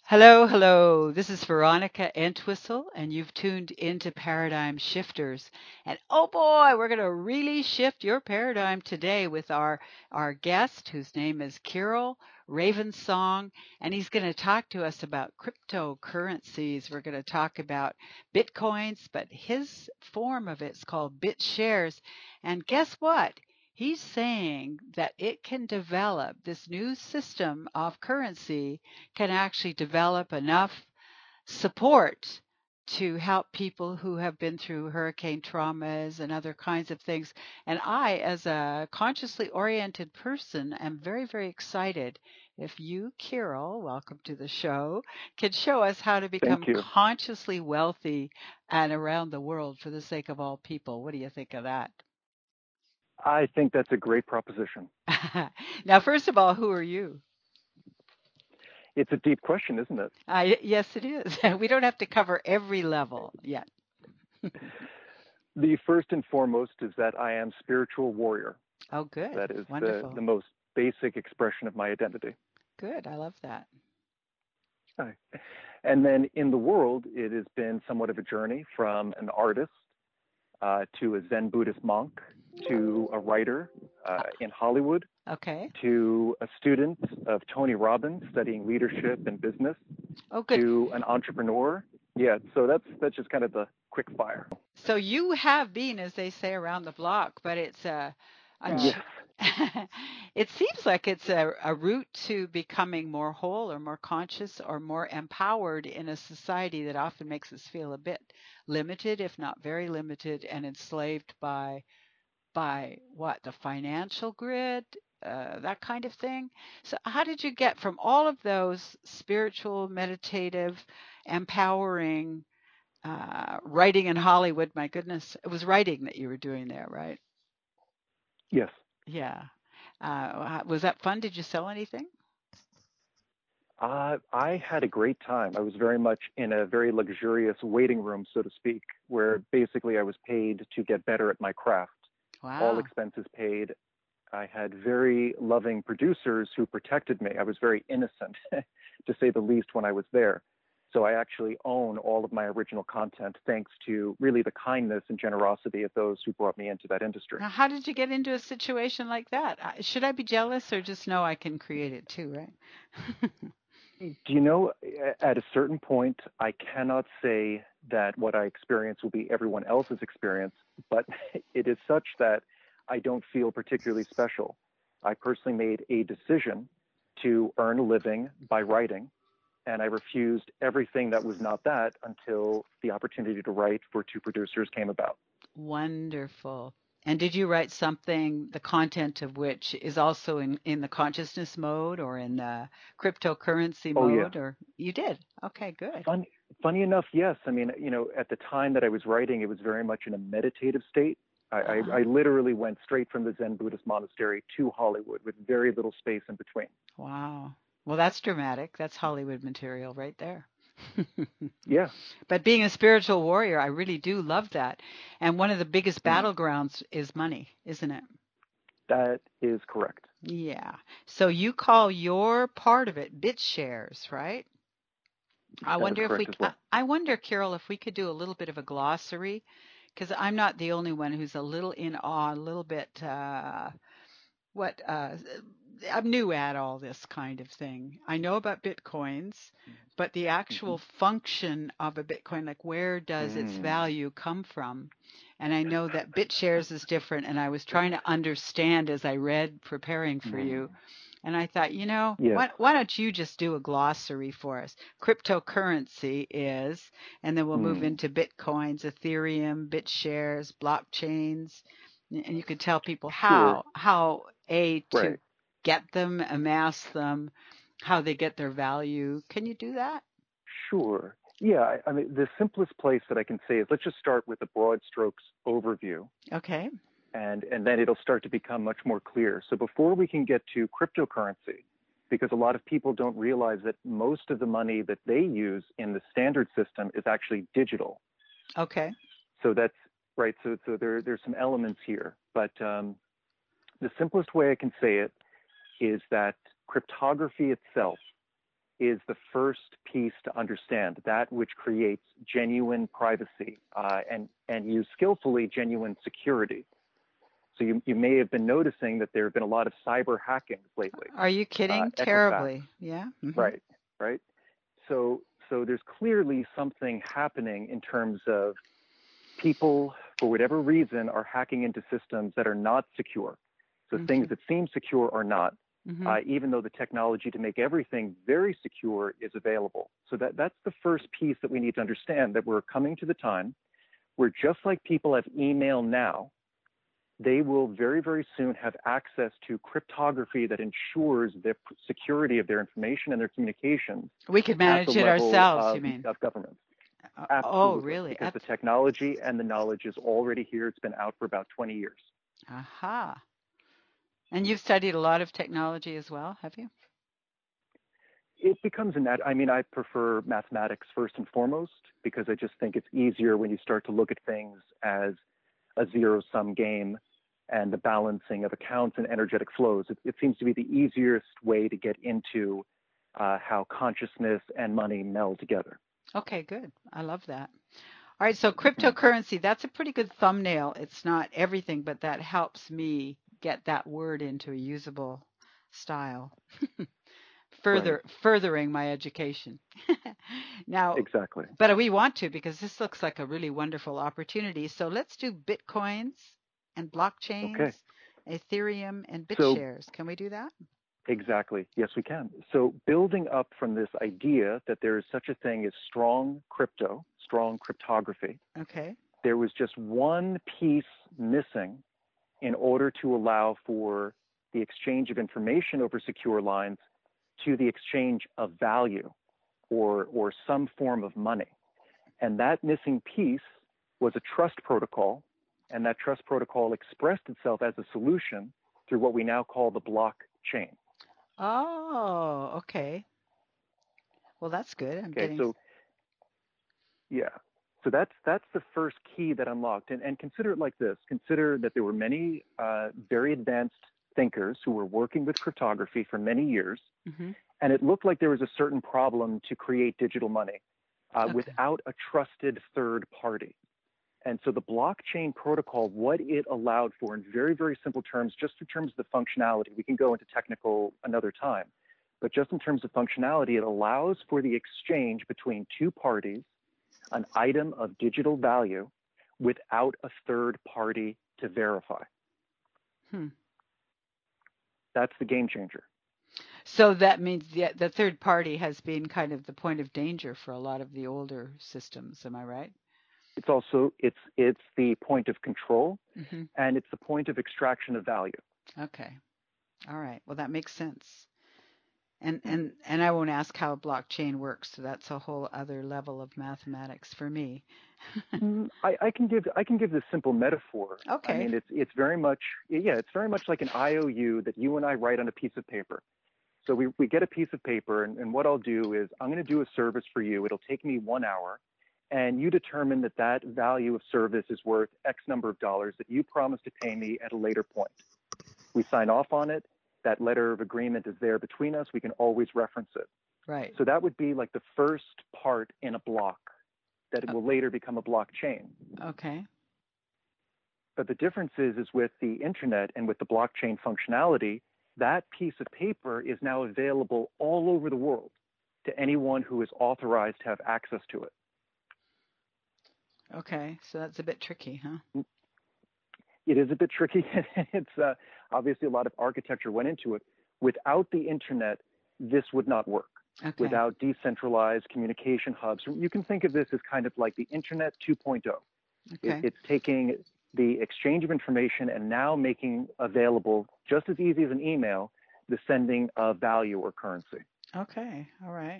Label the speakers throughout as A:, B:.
A: Hello, hello. This is Veronica Entwistle, and you've tuned into Paradigm Shifters. And oh boy, we're going to really shift your paradigm today with our guest, whose name is Kirill Ravensong, and he's going to talk to us about cryptocurrencies. We're going to talk about bitcoins, but his form of it's called BitShares. And guess what? He's saying that it can develop this new system of currency can actually develop enough support to help people who have been through hurricane traumas and other kinds of things. And I, as a consciously oriented person, am very, very excited if you, Kirill, welcome to the show, can show us how to become
B: Thank you.
A: consciously wealthy and around the world for the sake of all people. What do you think of that?
B: I think that's a great proposition.
A: Now, first of all, who are you?
B: It's a deep question, isn't it?
A: Yes, it is. We don't have to cover every level yet.
B: The first and foremost is that I am spiritual warrior.
A: Oh, good.
B: That is the
A: Wonderful.
B: most basic expression of my identity.
A: Good. I love that.
B: Hi. And then in the world, it has been somewhat of a journey from an artist to a Zen Buddhist monk to a writer in Hollywood
A: Okay.
B: to a student of Tony Robbins studying leadership and business
A: Oh, good.
B: to an entrepreneur. Yeah, so that's just kind of the quick fire.
A: So you have been, as they say, around the block, but
B: Yes.
A: ch- it seems like it's a route to becoming more whole or more conscious or more empowered in a society that often makes us feel a bit limited, if not very limited, and enslaved by what, the financial grid, that kind of thing. So how did you get from all of those spiritual, meditative, empowering, writing in Hollywood? My goodness, it was writing that you were doing there, right?
B: Yes.
A: Yeah. Was that fun? Did you sell anything?
B: I had a great time. I was very much in a very luxurious waiting room, so to speak, where basically I was paid to get better at my craft, all
A: Wow.
B: expenses paid. I had very loving producers who protected me. I was very innocent, to say the least, when I was there. So I actually own all of my original content thanks to really the kindness and generosity of those who brought me into that industry.
A: Now, how did you get into a situation like that? Should I be jealous or just know I can create it too, right?
B: Do you know, at a certain point, I cannot say that what I experience will be everyone else's experience, but it is such that I don't feel particularly special. I personally made a decision to earn a living by writing, and I refused everything that was not that until the opportunity to write for two producers came about.
A: Wonderful. And did you write something, the content of which is also in the consciousness mode or in the cryptocurrency
B: Oh, yeah.
A: mode? Or you did? Okay, good.
B: Fun, Funny enough, yes. I mean, at the time that I was writing, it was very much in a meditative state. I
A: Ah,
B: literally went straight from the Zen Buddhist monastery to Hollywood with very little space in between.
A: wow. Well, that's dramatic. That's Hollywood material right there.
B: Yeah.
A: But being a spiritual warrior, I really do love that. And one of the biggest
B: Mm,
A: battlegrounds is money, isn't it?
B: that is correct.
A: Yeah. So you call your part of it bit shares, right? I
B: That is
A: wonder if we,
B: correct as well.
A: I wonder, Carol, if we could do a little bit of a glossary, because I'm not the only one who's a little in awe, a little bit, what, I'm new at all this kind of thing. I know about Bitcoins, but the
B: Mm-hmm.
A: actual function of a Bitcoin, like where does its
B: Mm,
A: value come from? And I know that BitShares is different, and I was trying to understand as I read preparing for
B: mm.
A: you. And I thought,
B: Yes.
A: why don't you just do a glossary for us? Cryptocurrency is, and then we'll move
B: Mm.
A: into Bitcoins, Ethereum, BitShares, blockchains, and you could tell people
B: Sure.
A: how a to
B: Right.
A: get them, amass them, how they get their value. Can you do that?
B: Sure. Yeah. I mean, the simplest place that I can say is let's just start with the broad strokes overview,
A: Okay.
B: and then it'll start to become much more clear. So before we can get to cryptocurrency, because a lot of people don't realize that most of the money that they use in the standard system is actually digital.
A: Okay.
B: So that's right. So there's some elements here, but the simplest way I can say it is that cryptography itself is the first piece to understand, that which creates genuine privacy and use skillfully genuine security. So you may have been noticing that there have been a lot of cyber hackings lately.
A: Are you kidding?
B: Equifax,
A: Terribly. Yeah. Mm-hmm.
B: right. So there's clearly something happening in terms of people, for whatever reason, are hacking into systems that are not secure. So things that seem secure are not, even though the technology to make everything very secure is available. So that's the first piece that we need to understand, that we're coming to the time where, just like people have email now, they will very, very soon have access to cryptography that ensures the security of their information and their communications.
A: We could manage it ourselves, you mean?
B: Of governments.
A: Absolutely. Oh, really?
B: Because the technology and the knowledge is already here. It's been out for about 20 years.
A: Aha. And you've studied a lot of technology as well, have you?
B: It becomes I prefer mathematics first and foremost, because I just think it's easier when you start to look at things as a zero-sum game and the balancing of accounts and energetic flows. It seems to be the easiest way to get into how consciousness and money meld together.
A: Okay, good. I love that. All right, so cryptocurrency, that's a pretty good thumbnail. It's not everything, but that helps me get that word into a usable style. Furthering my education. Now,
B: exactly.
A: But we want to, because this looks like a really wonderful opportunity. So let's do Bitcoins and blockchains, Ethereum and BitShares. Can we do that?
B: Exactly. Yes, we can. So building up from this idea that there is such a thing as strong crypto, strong cryptography.
A: Okay.
B: There was just one piece missing in order to allow for the exchange of information over secure lines to the exchange of value or some form of money. And that missing piece was a trust protocol, and that trust protocol expressed itself as a solution through what we now call the blockchain.
A: Oh, okay. Well, that's good.
B: So that's the first key that unlocked. And consider it like this. Consider that there were many very advanced thinkers who were working with cryptography for many years, and it looked like there was a certain problem to create digital money without a trusted third party. And so the blockchain protocol, what it allowed for, in very, very simple terms, just in terms of the functionality, we can go into technical another time, but just in terms of functionality, it allows for the exchange between two parties, an item of digital value, without a third party to verify. That's the game changer.
A: So that means the third party has been kind of the point of danger for a lot of the older systems. Am I right?
B: It's also, it's the point of control, and it's the point of extraction of value.
A: Okay. All right. Well, that makes sense. And I won't ask how a blockchain works. So that's a whole other level of mathematics for me.
B: I can give this simple metaphor.
A: Okay.
B: I mean, it's very much like an IOU that you and I write on a piece of paper. So we get a piece of paper, and what I'll do is I'm going to do a service for you. It'll take me 1 hour, and you determine that value of service is worth X number of dollars that you promise to pay me at a later point. We sign off on it. That letter of agreement is there between us. We can always reference it.
A: Right.
B: So that would be like the first part in a block that it will later become a blockchain.
A: Okay.
B: But the difference is with the internet and with the blockchain functionality, that piece of paper is now available all over the world to anyone who is authorized to have access to it.
A: Okay, so that's a bit tricky, huh?
B: It is a bit tricky. It's obviously a lot of architecture went into it. Without the internet, this would not work. Okay. Without decentralized communication hubs. You can think of this as kind of like the internet 2.0. Okay. It's taking the exchange of information and now making available, just as easy as an email, the sending of value or currency.
A: Okay, all right.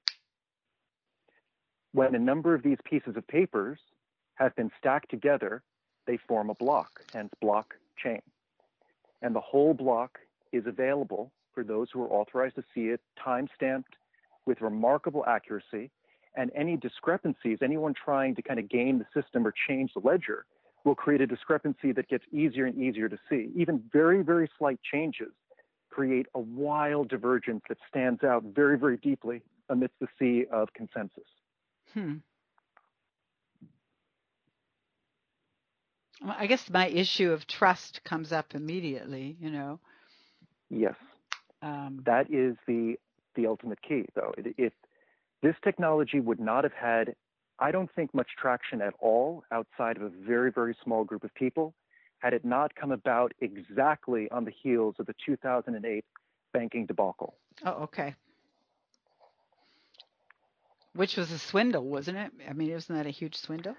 B: When a number of these pieces of papers have been stacked together, they form a block, hence blockchain. And the whole block is available for those who are authorized to see it, time-stamped with remarkable accuracy. And any discrepancies, anyone trying to kind of game the system or change the ledger, will create a discrepancy that gets easier and easier to see. Even very, very slight changes create a wild divergence that stands out very, very deeply amidst the sea of consensus.
A: Hmm. Well, I guess my issue of trust comes up immediately, you know.
B: Yes,
A: Um,
B: that is the ultimate key, though. If this technology would not have had, I don't think, much traction at all outside of a very, very small group of people, had it not come about exactly on the heels of the 2008 banking debacle.
A: oh, okay. Which was a swindle, wasn't it? I mean, wasn't that a huge swindle?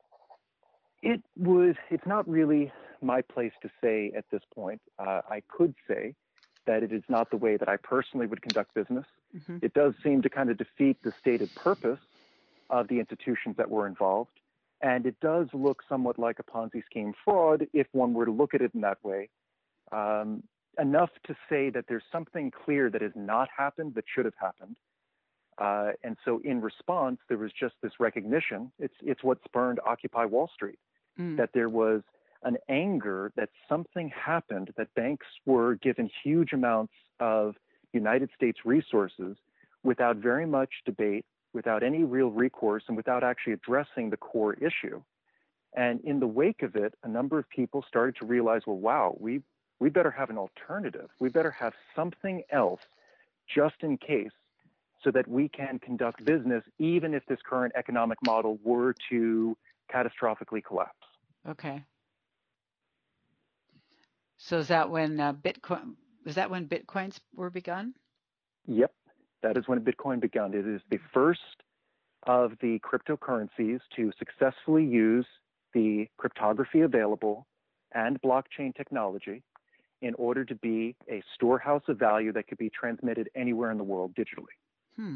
B: It's not really my place to say at this point. I could say that it is not the way that I personally would conduct business.
A: Hmm.
B: It does seem to kind of defeat the stated purpose of the institutions that were involved. And it does look somewhat like a Ponzi scheme fraud if one were to look at it in that way. Um, Enough to say that there's something clear that has not happened that should have happened. And so in response, there was just this recognition. It's what spurned Occupy Wall Street,
A: Mm.
B: that there was an anger that something happened, that banks were given huge amounts of United States resources without very much debate, without any real recourse, and without actually addressing the core issue. And in the wake of it, a number of people started to realize, well, wow, we better have an alternative. We better have something else just in case, so that we can conduct business even if this current economic model were to catastrophically collapse.
A: Okay. So is that when Bitcoin, was that when Bitcoins were begun?
B: Yep, that is when Bitcoin began. It is the first of the cryptocurrencies to successfully use the cryptography available and blockchain technology in order to be a storehouse of value that could be transmitted anywhere in the world digitally.
A: Hmm.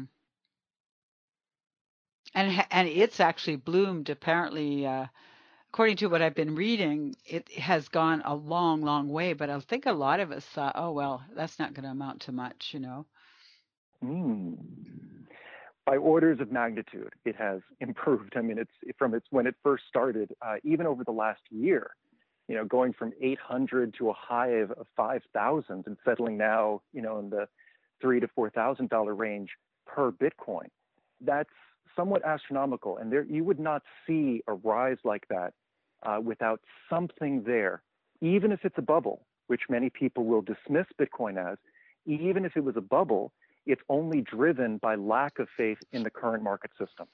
A: And it's actually bloomed apparently. According to what I've been reading, it has gone a long, long way. But I think a lot of us thought, oh well, that's not going to amount to much, you know.
B: Mm. By orders of magnitude, it has improved. I mean, it's when it first started, even over the last year, going from 800 to a high of 5,000 and settling now, in the $3,000 to $4,000 range per Bitcoin. That's somewhat astronomical, and there you would not see a rise like that without something there, even if it's a bubble, which many people will dismiss Bitcoin as. Even if it was a bubble, it's only driven by lack of faith in the current market system.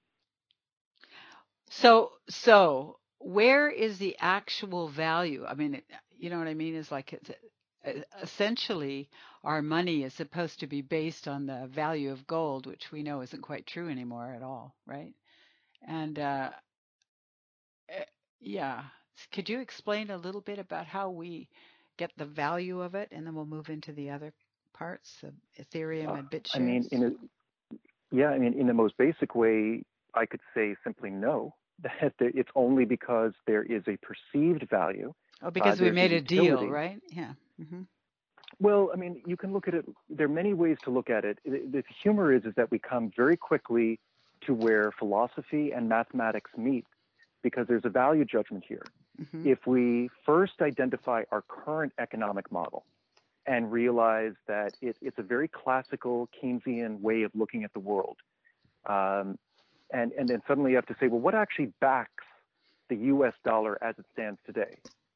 A: So where is the actual value? I mean, you know what I mean? Is like it's essentially our money is supposed to be based on the value of gold, which we know isn't quite true anymore at all, right? And eh, yeah, could you explain a little bit about how we get the value of it, and then we'll move into the other parts of Ethereum and
B: I mean,
A: BitShares?
B: in the most basic way, I could say simply no. That it's only because there is a perceived value.
A: Oh, because we
B: There's a
A: made a deal,
B: utility.
A: right? Yeah. Hmm.
B: Well, I mean, you can look at it. There are many ways to look at it. The humor is that we come very quickly to where philosophy and mathematics meet, because there's a value judgment here.
A: Hmm.
B: If we first identify our current economic model and realize that it's a very classical Keynesian way of looking at the world, um, and then suddenly you have to say, well, what actually backs the U.S. dollar as it stands today?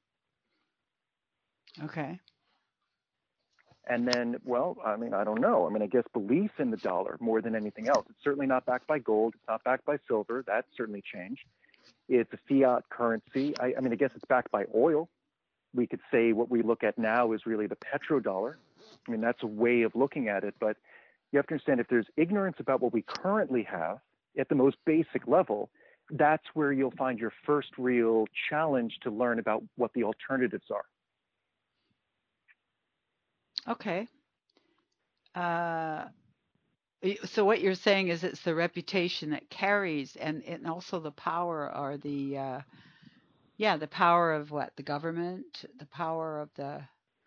A: Okay.
B: And then, well, I mean, I don't know. I mean, I guess belief in the dollar more than anything else. It's certainly not backed by gold. It's not backed by silver. That's certainly changed. It's a fiat currency. I mean, I guess it's backed by oil. We could say what we look at now is really the petrodollar. I mean, that's a way of looking at it. But you have to understand, if there's ignorance about what we currently have at the most basic level, that's where you'll find your first real challenge to learn about what the alternatives are.
A: Okay. Uh, so what you're saying is it's the reputation that carries, and also the power, or the power of what? The government, the power of the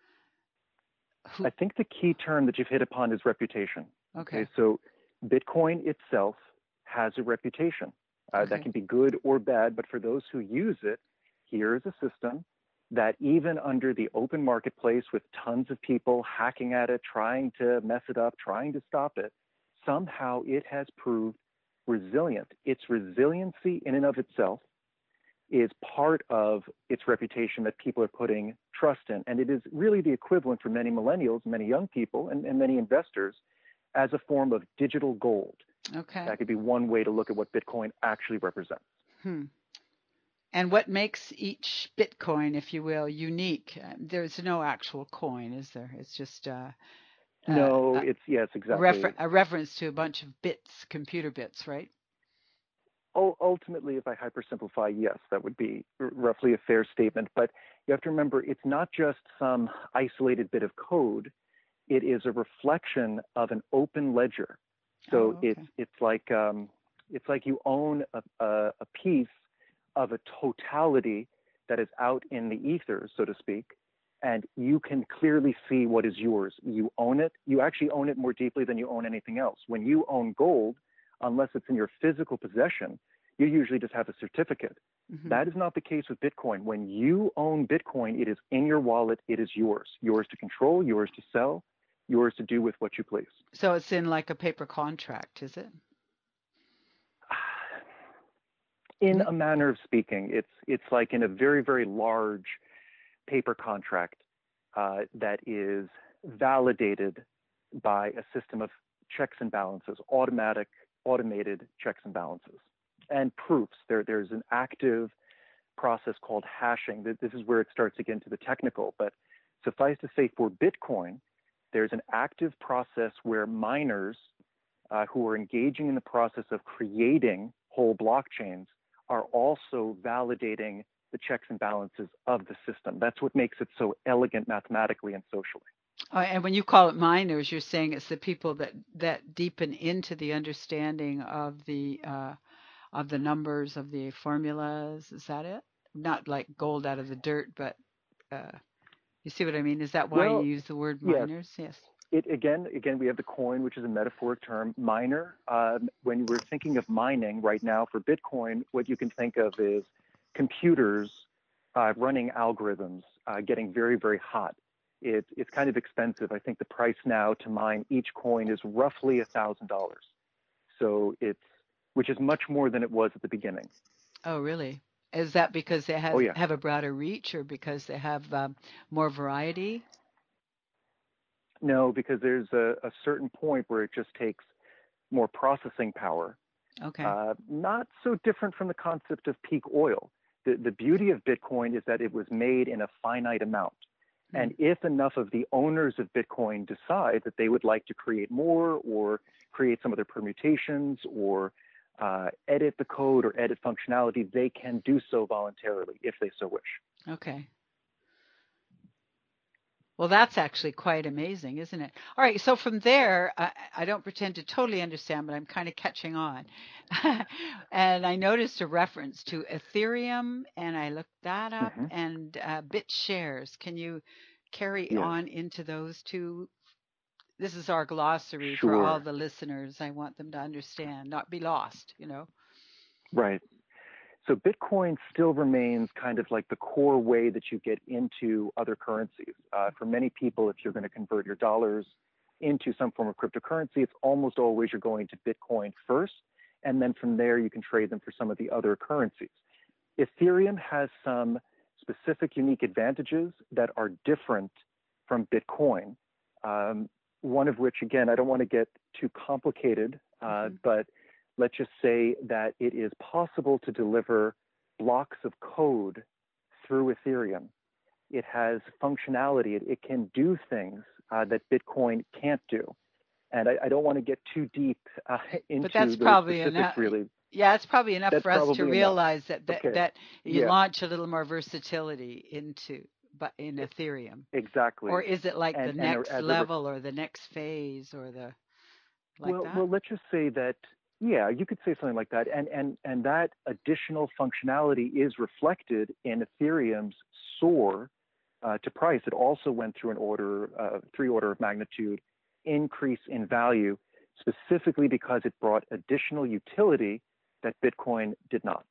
B: I
A: who?
B: think the key term that you've hit upon is reputation. Okay,
A: Okay.
B: so Bitcoin itself has a reputation that
A: Okay.
B: can be good or bad, but for those who use it, here is a system that even under the open marketplace with tons of people hacking at it, trying to mess it up, trying to stop it, somehow it has proved resilient. Its resiliency in and of itself is part of its reputation that people are putting trust in. And it is really the equivalent for many millennials, many young people, and many investors as a form of digital gold.
A: Okay.
B: That could be one way to look at what Bitcoin actually represents.
A: And what makes each Bitcoin, if you will, unique? There's no actual coin, is there? It's just
B: No, it's, yes, exactly.
A: a reference to a bunch of bits, computer bits, right?
B: Ultimately, if I hypersimplify, yes, that would be roughly a fair statement. But you have to remember, it's not just some isolated bit of code. It is a reflection of an open ledger. So it's like you own a piece of a totality that is out in the ether, so to speak, and you can clearly see what is yours. You own it. You actually own it more deeply than you own anything else. When you own gold, unless it's in your physical possession, you usually just have a certificate. That is not the case with Bitcoin. When you own Bitcoin, it is in your wallet. It is yours to control, yours to sell, yours to do with what you please.
A: So it's in like a paper contract, is it?
B: In a manner of speaking, it's like in a very, very large paper contract that is validated by a system of checks and balances, automated checks and balances, and proofs. There's an active process called hashing. This is where it starts to get into the technical, but suffice to say, for Bitcoin, there's an active process where miners who are engaging in the process of creating whole blockchains are also validating the checks and balances of the system. That's what makes it so elegant mathematically and socially.
A: And when you call it miners, you're saying it's the people that deepen into the understanding of the numbers, of the formulas. Is that it? Not like gold out of the dirt, but you see what I mean? Is that why you use the word miners? Yes.
B: Again, we have the coin, which is a metaphoric term. Miner, when we're thinking of mining right now for Bitcoin, what you can think of is computers running algorithms, getting very, very hot. It's kind of expensive. I think the price now to mine each coin is roughly $1,000. So which is much more than it was at the beginning.
A: Oh, really? Is that because they have a broader reach, or because they have more variety?
B: No, because there's a certain point where it just takes more processing power.
A: Okay.
B: Not so different from the concept of peak oil. The beauty of Bitcoin is that it was made in a finite amount. And if enough of the owners of Bitcoin decide that they would like to create more, or create some other permutations, or edit the code or edit functionality, they can do so voluntarily if they so wish.
A: Okay. Well, that's actually quite amazing, isn't it? All right. So from there, I don't pretend to totally understand, but I'm kind of catching on. And I noticed a reference to Ethereum, and I looked that up, and BitShares. Can you carry on into those two? This is our glossary for all the listeners. I want them to understand, not be lost,
B: Right. So Bitcoin still remains kind of like the core way that you get into other currencies. For many people, if you're going to convert your dollars into some form of cryptocurrency, it's almost always you're going to Bitcoin first, and then from there you can trade them for some of the other currencies. Ethereum has some specific unique advantages that are different from Bitcoin. One of which, again, I don't want to get too complicated, but let's just say that it is possible to deliver blocks of code through Ethereum. It has functionality. It can do things that Bitcoin can't do. And I don't want to get too deep into
A: but that's
B: those
A: probably
B: specifics,
A: enough.
B: Really.
A: Yeah, it's probably enough for us to realize that you launch a little more versatility in Ethereum.
B: Exactly.
A: Or is it like the next level or the next phase or the that?
B: Well, let's just say that, yeah, you could say something like that. And that additional functionality is reflected in Ethereum's soar to price. It also went through three order of magnitude increase in value, specifically because it brought additional utility that Bitcoin did not.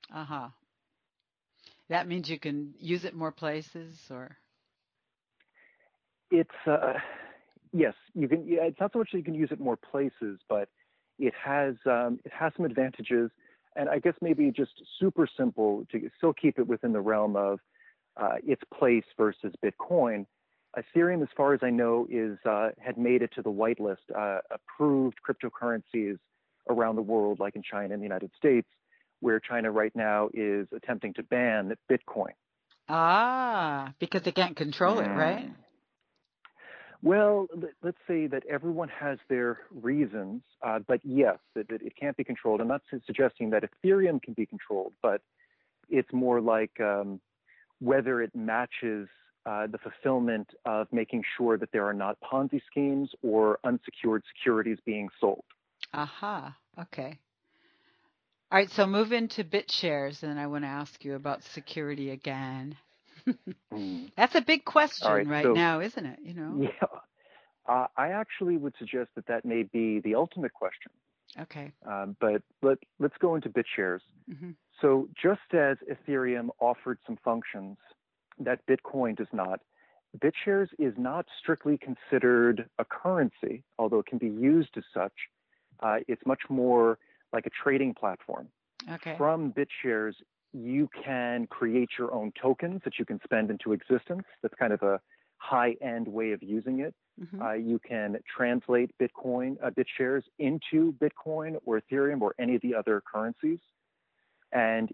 A: That means you can use it more places, or?
B: It's, yes, you can. Yeah, it's not so much that you can use it more places, but it has some advantages. And I guess maybe just super simple to still keep it within the realm of its place versus Bitcoin. Ethereum, as far as I know, is had made it to the whitelist, approved cryptocurrencies around the world, like in China and the United States, where China right now is attempting to ban Bitcoin.
A: Ah, because they can't control it, right?
B: Mm. Well, let's say that everyone has their reasons, but yes, it can't be controlled. I'm not suggesting that Ethereum can be controlled, but it's more like whether it matches the fulfillment of making sure that there are not Ponzi schemes or unsecured securities being sold.
A: Aha. Okay. All right, so move into BitShares, and I want to ask you about security again.
B: Mm.
A: That's a big
B: All
A: question
B: right,
A: right
B: so
A: now, isn't it?
B: yeah, I actually would suggest that that may be the ultimate question.
A: Okay.
B: But let's go into BitShares.
A: Hmm.
B: So just as Ethereum offered some functions that Bitcoin does not, BitShares is not strictly considered a currency, although it can be used as such. It's much more like a trading platform.
A: Okay.
B: From BitShares, you can create your own tokens that you can spend into existence. That's kind of a high-end way of using it.
A: Hmm.
B: You can translate BitShares into Bitcoin or Ethereum or any of the other currencies, and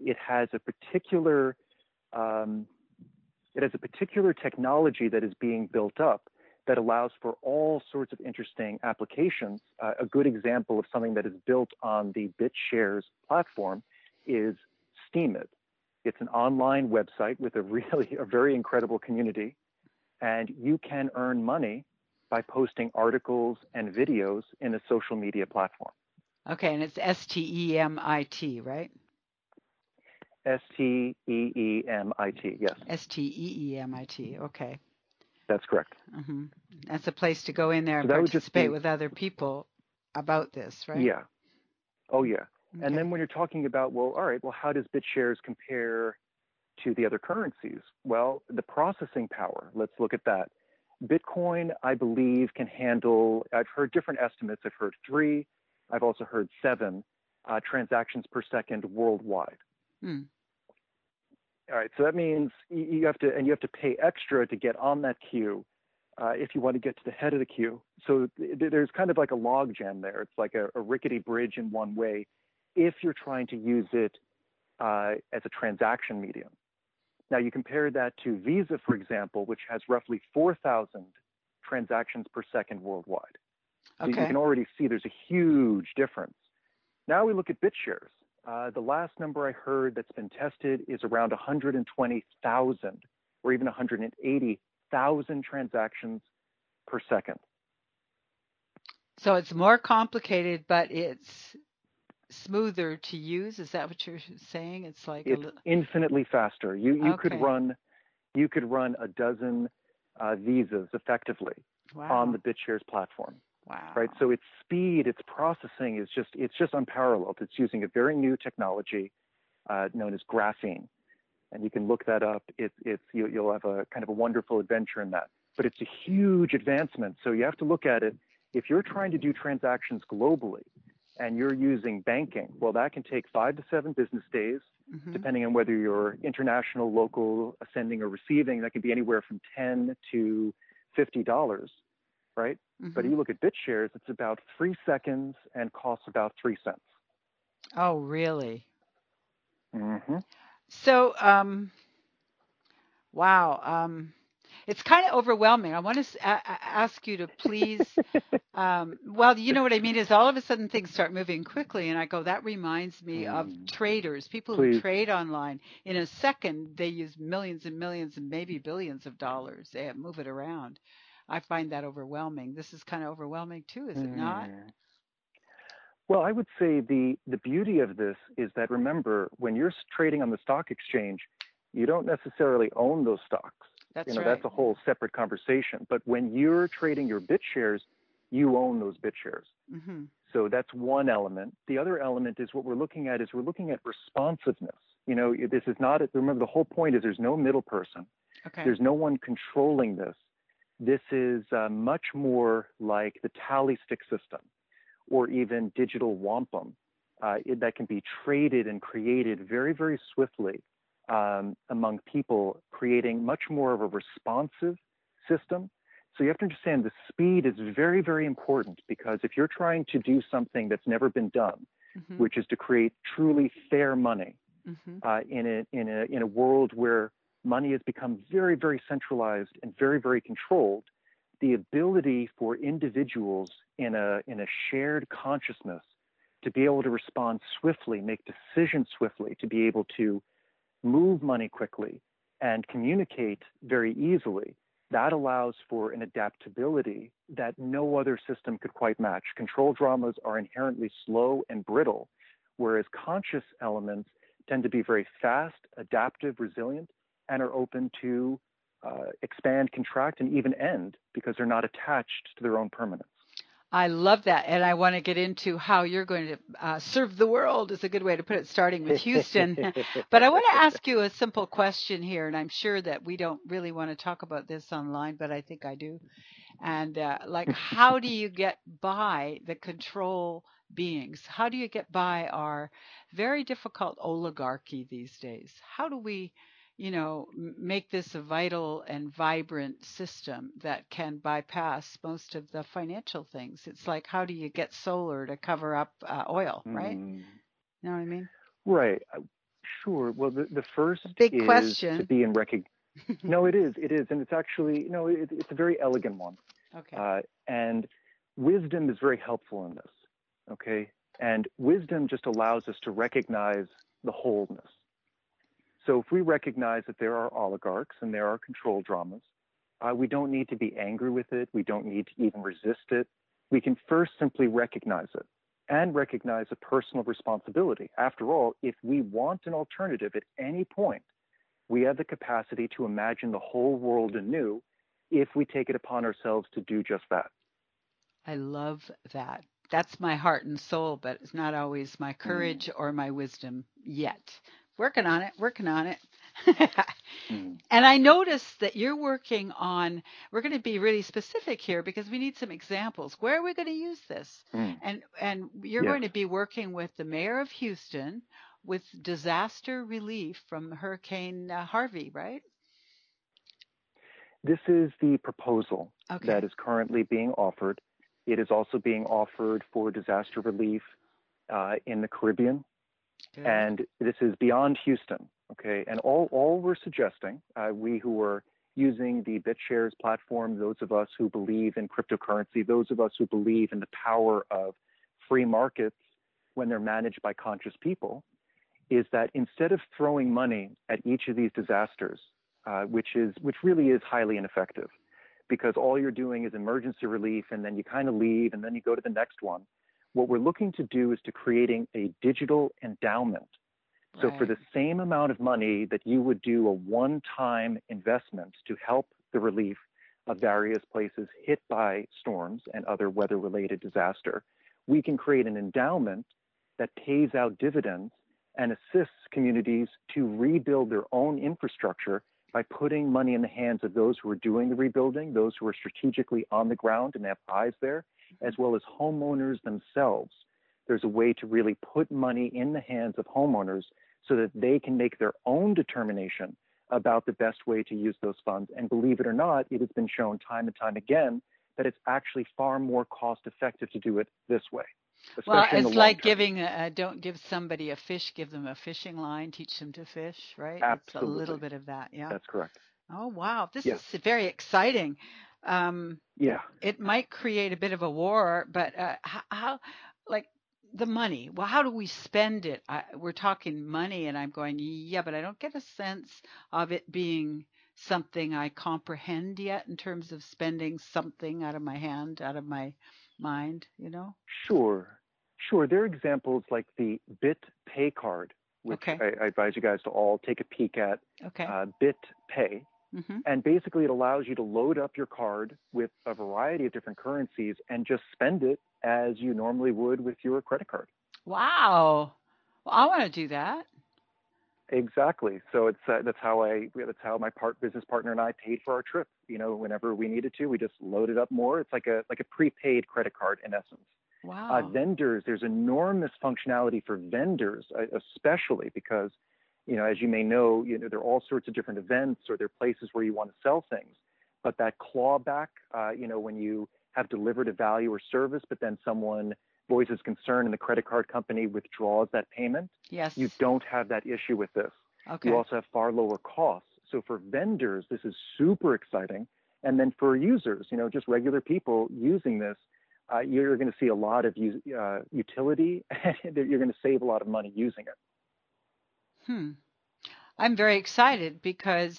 B: um, it has a particular technology that is being built up that allows for all sorts of interesting applications. A good example of something that is built on the BitShares platform is Steemit. It's an online website with a very incredible community, and you can earn money by posting articles and videos in a social media platform.
A: Okay, and it's STEEMIT, right?
B: STEEMIT, yes,
A: STEEMIT. Okay.
B: that's correct.
A: Hmm. That's a place to go in there
B: So
A: and
B: that would just
A: participate
B: be,
A: with other people about this, right?
B: yeah, oh yeah. And
A: Okay.
B: then when you're talking about, well, all right, well, how does BitShares compare to the other currencies? Well, the processing power, let's look at that. Bitcoin, I believe, can handle, I've heard different estimates. I've heard 3, I've also heard 7 transactions per second worldwide.
A: Hmm.
B: All right, so that means you have to pay extra to get on that queue if you want to get to the head of the queue. So there's kind of like a log jam there. It's like a rickety bridge in one way if you're trying to use it as a transaction medium. Now you compare that to Visa, for example, which has roughly 4,000 transactions per second worldwide. So you
A: Okay.
B: can already see there's a huge difference. Now we look at BitShares. The last number I heard that's been tested is around 120,000 or even 180,000 transactions per second.
A: So it's more complicated, but it's smoother to use. Is that what you're saying? It's like a
B: It's
A: little.
B: infinitely faster. You could
A: Okay.
B: run a dozen visas effectively on
A: Wow.
B: the BitShares platform, right?
A: Wow.
B: So its speed, its processing is just unparalleled. It's using a very new technology known as graphene, and you can look that up. You'll have a kind of a wonderful adventure in that. But it's a huge advancement. So you have to look at it. If you're trying to do transactions globally and you're using banking, well, that can take 5 to 7 business days,
A: Hmm.
B: depending on whether you're international, local, sending or receiving. That can be anywhere from $10 to $50, right? But
A: Hmm.
B: you look at BitShares, it's about 3 seconds and costs about 3 cents.
A: Oh, really?
B: Mm-hmm.
A: So, wow. It's kind of overwhelming. I want to ask you to please. Well, you know what I mean is all of a sudden things start moving quickly, and I go, that reminds me of traders, people who
B: Please.
A: trade online. In a second, they use millions and millions and maybe billions of dollars. They move it around. I find that overwhelming. This is kind of overwhelming too, is it not?
B: Mm. Well, I would say the beauty of this is that, remember, when you're trading on the stock exchange, you don't necessarily own those stocks.
A: That's
B: That's
A: right.
B: a whole separate conversation. But when you're trading your BitShares, you own those BitShares.
A: Hmm.
B: So that's one element. The other element is what we're looking at responsiveness. This is not, remember, the whole point is there's no middle person.
A: Okay.
B: There's no one controlling this. This is much more like the tally stick system or even digital wampum that can be traded and created very, very swiftly among people, creating much more of a responsive system. So you have to understand the speed is very, very important, because if you're trying to do something that's never been done,
A: Mm-hmm.
B: which is to create truly fair money
A: Mm-hmm.
B: in a world where money has become very, very centralized and very, very controlled, the ability for individuals in a shared consciousness to be able to respond swiftly, make decisions swiftly, to be able to move money quickly and communicate very easily, that allows for an adaptability that no other system could quite match. Control dramas are inherently slow and brittle, whereas conscious elements tend to be very fast, adaptive, resilient, and are open to expand, contract, and even end, because they're not attached to their own permanence.
A: I love that. And I want to get into how you're going to serve the world, is a good way to put it, starting with Houston. But I want to ask you a simple question here, and I'm sure that we don't really want to talk about this online, but I think I do. And like, how do you get by the control beings? How do you get by our very difficult oligarchy these days? How do we, make this a vital and vibrant system that can bypass most of the financial things? It's like, how do you get solar to cover up oil, right? You know what I mean?
B: Right. Sure. Well, the first
A: A big
B: is to
A: question.
B: be in recognition. No, it is. It is. And it's actually, it's a very elegant one.
A: Okay.
B: And wisdom is very helpful in this. Okay. And wisdom just allows us to recognize the wholeness. So if we recognize that there are oligarchs and there are control dramas, we don't need to be angry with it. We don't need to even resist it. We can first simply recognize it and recognize a personal responsibility. After all, if we want an alternative at any point, we have the capacity to imagine the whole world anew if we take it upon ourselves to do just that.
A: I love that. That's my heart and soul, but it's not always my
B: Mm.
A: courage or my wisdom yet. Working on it, working on it.
B: Mm.
A: And I noticed that you're working on, we're going to be really specific here because we need some examples. Where are we going to use this?
B: Mm.
A: And you're
B: Yes.
A: going to be working with the mayor of Houston with disaster relief from Hurricane Harvey, right?
B: This is the proposal
A: Okay.
B: that is currently being offered. It is also being offered for disaster relief in the Caribbean.
A: Good.
B: And this is beyond Houston. Okay. And all we're suggesting, we who are using the BitShares platform, those of us who believe in cryptocurrency, those of us who believe in the power of free markets when they're managed by conscious people, is that instead of throwing money at each of these disasters, which really is highly ineffective, because all you're doing is emergency relief and then you kind of leave and then you go to the next one. What we're looking to do is to creating a digital endowment. So for the same amount of money that you would do a one-time investment to help the relief of various places hit by storms and other weather-related disaster, we can create an endowment that pays out dividends and assists communities to rebuild their own infrastructure by putting money in the hands of those who are doing the rebuilding, those who are strategically on the ground and have eyes there, as well as homeowners themselves. There's a way to really put money in the hands of homeowners so that they can make their own determination about the best way to use those funds. And believe it or not, it has been shown time and time again that it's actually far more cost effective to do it this way.
A: Well, it's like giving don't give somebody a fish, give them a fishing line, teach them to fish, right? It's a little bit of that. Yeah.
B: That's correct.
A: Oh, wow. This
B: Yes.
A: is very exciting.
B: Yeah.
A: It might create a bit of a war, but how, like the money, well, how do we spend it? We're talking money, and I'm going, yeah, but I don't get a sense of it being something I comprehend yet in terms of spending something out of my hand, out of my mind,
B: Sure. There are examples like the BitPay card, which I advise you guys to all take a peek at.
A: Okay.
B: BitPay. Mm-hmm. And basically, it allows you to load up your card with a variety of different currencies and just spend it as you normally would with your credit card.
A: Wow. Well, I want to do that.
B: Exactly. So it's that's how my business partner and I paid for our trip. Whenever we needed to, we just loaded up more. It's like a prepaid credit card in essence.
A: Wow.
B: Vendors, there's enormous functionality for vendors, especially because, as you may know, there are all sorts of different events or there are places where you want to sell things. But that clawback, when you have delivered a value or service, but then someone voices concern and the credit card company withdraws that payment,
A: Yes.
B: you don't have that issue with this.
A: Okay.
B: You also have far lower costs. So for vendors, this is super exciting. And then for users, just regular people using this, you're going to see a lot of utility, and you're going to save a lot of money using it.
A: I'm very excited because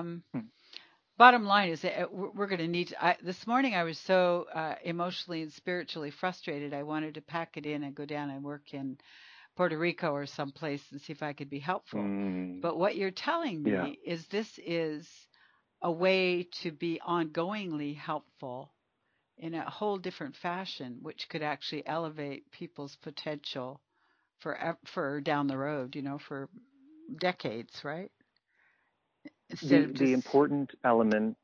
A: bottom line is that we're going to need to, this morning I was so emotionally and spiritually frustrated. I wanted to pack it in and go down and work in Puerto Rico or someplace and see if I could be helpful. But what you're telling me is this is a way to be ongoingly helpful in a whole different fashion, which could actually elevate people's potential for down the road, for decades, right? Instead of just
B: the important element,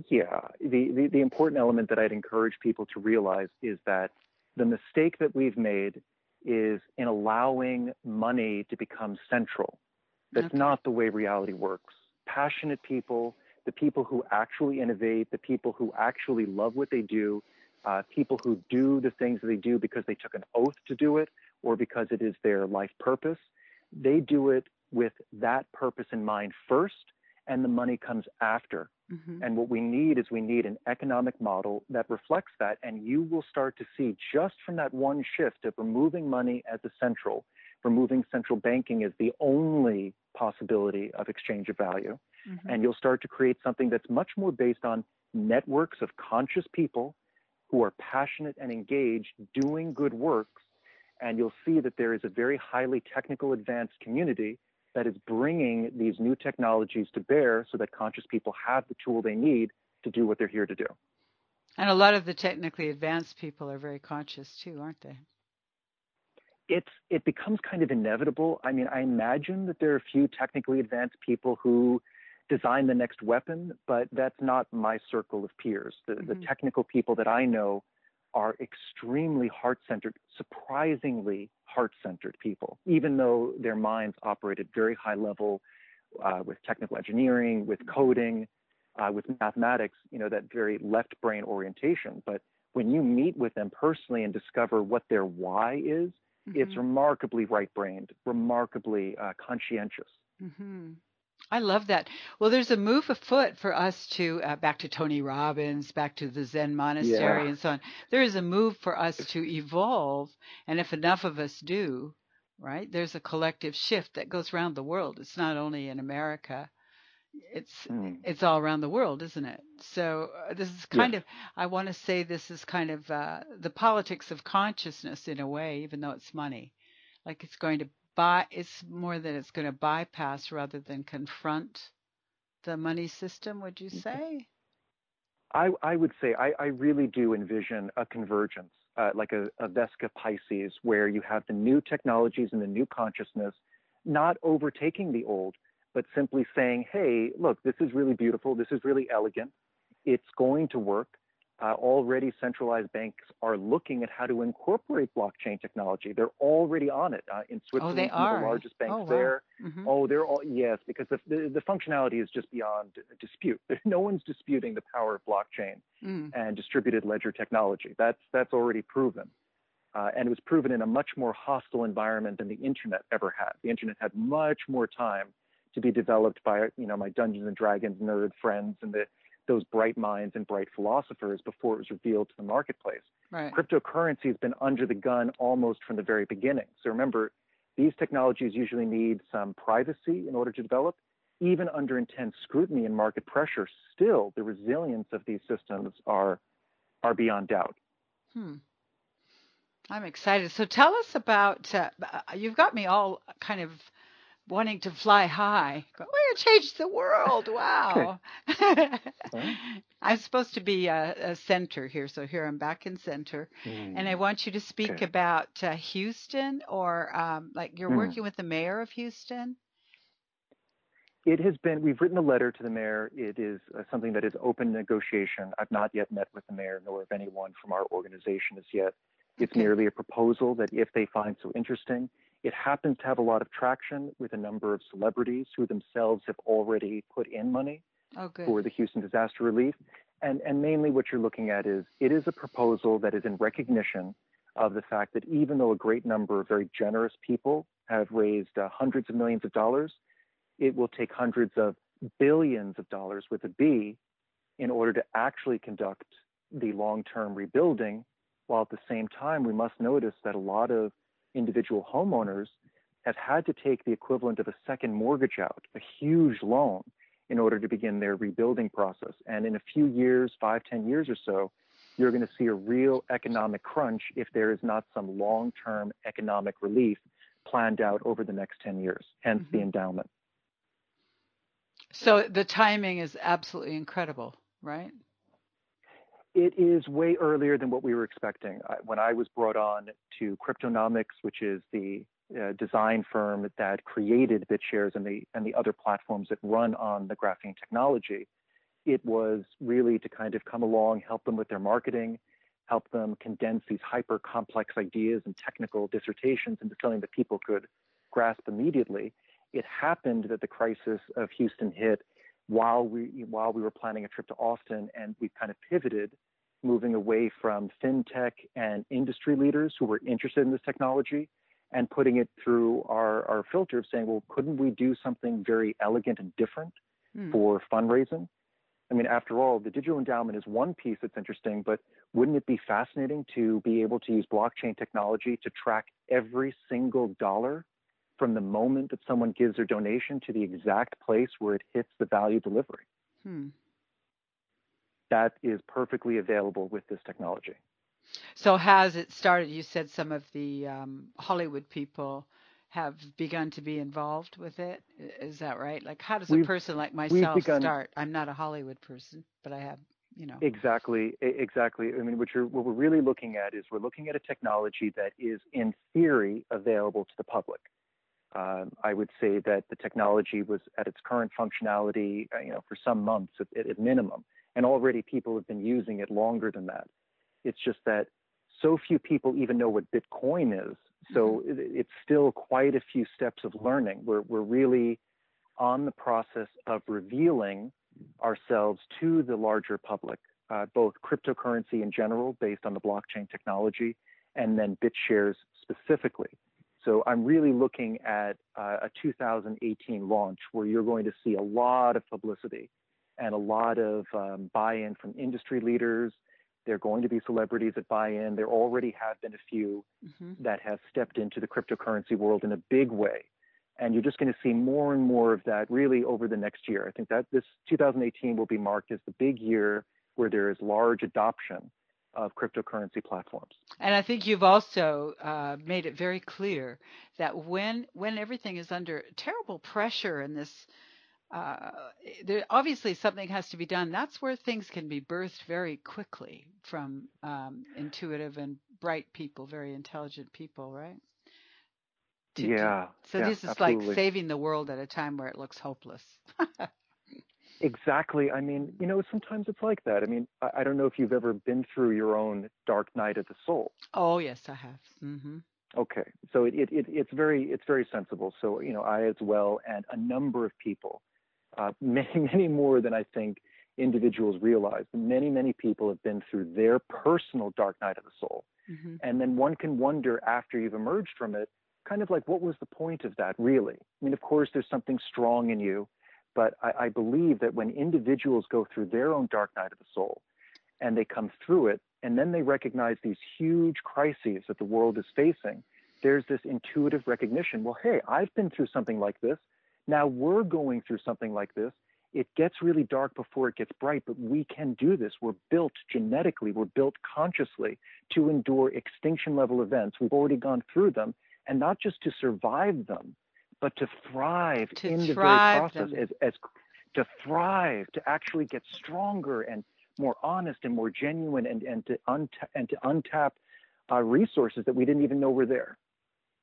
B: the important element that I'd encourage people to realize is that the mistake that we've made is in allowing money to become central. That's not the way reality works. Passionate people, the people who actually innovate, the people who actually love what they do, people who do the things that they do because they took an oath to do it or because it is their life purpose, they do it with that purpose in mind first, and the money comes after. And what we need an economic model that reflects that, and you will start to see just from that one shift of removing money as essential, removing central banking as the only possibility of exchange of value, and you'll start to create something that's much more based on networks of conscious people who are passionate and engaged doing good works, and you'll see that there is a very highly technical advanced community that is bringing these new technologies to bear so that conscious people have the tool they need to do what they're here to do.
A: And a lot of the technically advanced people are very conscious too, aren't they?
B: It becomes kind of inevitable. I mean, I imagine that there are a few technically advanced people who design the next weapon, but that's not my circle of peers. The technical people that I know are extremely heart-centered, surprisingly heart-centered people, even though their minds operate at very high level with technical engineering, with coding, with mathematics, that very left brain orientation. But when you meet with them personally and discover what their why is, it's remarkably right-brained, remarkably conscientious.
A: I love that. Well, there's a move afoot for us to, back to Tony Robbins, back to the Zen monastery and so on. There is a move for us to evolve. And if enough of us do, right, there's a collective shift that goes around the world. It's not only in America. It's all around the world, isn't it? So this is kind of, I want to say this is kind of the politics of consciousness in a way, even though it's money. Like it's going to it's more that it's going to bypass rather than confront the money system, would you say?
B: I would say I really do envision a convergence, like a Vesca Pisces, where you have the new technologies and the new consciousness not overtaking the old, but simply saying, hey, look, this is really beautiful. This is really elegant. It's going to work. Already centralized banks are looking at how to incorporate blockchain technology. They're already on it. In Switzerland,
A: they
B: some
A: are.
B: of the largest banks there. They're all, yes, because the functionality is just beyond dispute. No one's disputing the power of blockchain and distributed ledger technology. That's already proven. And it was proven in a much more hostile environment than the internet ever had. The internet had much more time to be developed by, my Dungeons and Dragons nerd friends and those bright minds and bright philosophers before it was revealed to the marketplace.
A: Right.
B: Cryptocurrency has been under the gun almost from the very beginning. So remember, these technologies usually need some privacy in order to develop. Even under intense scrutiny and market pressure, still the resilience of these systems are beyond doubt.
A: I'm excited. So tell us about, you've got me all kind of wanting to fly high. We're going to change the world. Wow. I'm supposed to be a center here. So here I'm back in center. And I want you to speak about Houston or like you're working with the mayor of Houston.
B: It has been, we've written a letter to the mayor. It is something that is open negotiation. I've not yet met with the mayor, nor have anyone from our organization as yet. It's
A: Okay.
B: merely a proposal that if they find so interesting, it happens to have a lot of traction with a number of celebrities who themselves have already put in money
A: Oh, good.
B: for the Houston disaster relief. And mainly what you're looking at is it is a proposal that is in recognition of the fact that even though a great number of very generous people have raised hundreds of millions of dollars, it will take hundreds of billions of dollars with a B in order to actually conduct the long-term rebuilding, while at the same time, we must notice that a lot of individual homeowners have had to take the equivalent of a second mortgage out, a huge loan, in order to begin their rebuilding process. And in a few years, 5, 10 years or so, you're going to see a real economic crunch if there is not some long-term economic relief planned out over the next 10 years, hence the
A: Hmm.
B: endowment.
A: So the timing is absolutely incredible, right?
B: It is way earlier than what we were expecting. When I was brought on to Cryptonomics, which is the design firm that created BitShares and the other platforms that run on the graphene technology, it was really to kind of come along, help them with their marketing, help them condense these hyper complex ideas and technical dissertations into something that people could grasp immediately. It happened that the crisis of Houston hit while we were planning a trip to Austin, and we kind of pivoted, moving away from fintech and industry leaders who were interested in this technology and putting it through our filter of saying, well, couldn't we do something very elegant and different
A: Hmm.
B: for fundraising? I mean, after all, the digital endowment is one piece that's interesting, but wouldn't it be fascinating to be able to use blockchain technology to track every single dollar from the moment that someone gives their donation to the exact place where it hits the value delivery?
A: Hmm.
B: That is perfectly available with this technology.
A: So has it started? You said some of the Hollywood people have begun to be involved with it. Is that right? Like, how does a
B: We've
A: person like
B: we've
A: myself
B: begun
A: start? I'm not a Hollywood person, but I have, you know.
B: exactly. I mean, what we're really looking at is we're looking at a technology that is, in theory, available to the public. I would say that the technology was at its current functionality, for some months at minimum, and already people have been using it longer than that. It's just that so few people even know what Bitcoin is. So it's still quite a few steps of learning. We're really on the process of revealing ourselves to the larger public, both cryptocurrency in general, based on the blockchain technology, and then BitShares specifically. So I'm really looking at a 2018 launch where you're going to see a lot of publicity and a lot of buy-in from industry leaders. There are going to be celebrities that buy in. There already have been a few
A: Mm-hmm.
B: that have stepped into the cryptocurrency world in a big way. And you're just going to see more and more of that really over the next year. I think that this 2018 will be marked as the big year where there is large adoption of cryptocurrency platforms.
A: And I think you've also made it very clear that when everything is under terrible pressure in this, uh, there obviously something has to be done. That's where things can be birthed very quickly from intuitive and bright people, very intelligent people, right?
B: Yeah,
A: So
B: yeah,
A: this is like
B: absolutely.
A: saving the world at a time where it looks hopeless.
B: Exactly. I mean, sometimes it's like that. I mean, I don't know if you've ever been through your own dark night of the soul.
A: Oh yes, I have. Hmm.
B: Okay, so it's very sensible. So I as well, and a number of people, many more than I think individuals realize. Many people have been through their personal dark night of the soul,
A: Hmm.
B: and then one can wonder after you've emerged from it, kind of like what was the point of that really? I mean, of course, there's something strong in you, but I believe that when individuals go through their own dark night of the soul and they come through it, and then they recognize these huge crises that the world is facing, there's this intuitive recognition. Well, hey, I've been through something like this. Now we're going through something like this. It gets really dark before it gets bright, but we can do this. We're built genetically, we're built consciously to endure extinction level events. We've already gone through them, and not just to survive them, but to thrive
A: To
B: in the very
A: thrive
B: process,
A: them.
B: as to thrive, to actually get stronger and more honest and more genuine, and to untap resources that we didn't even know were there.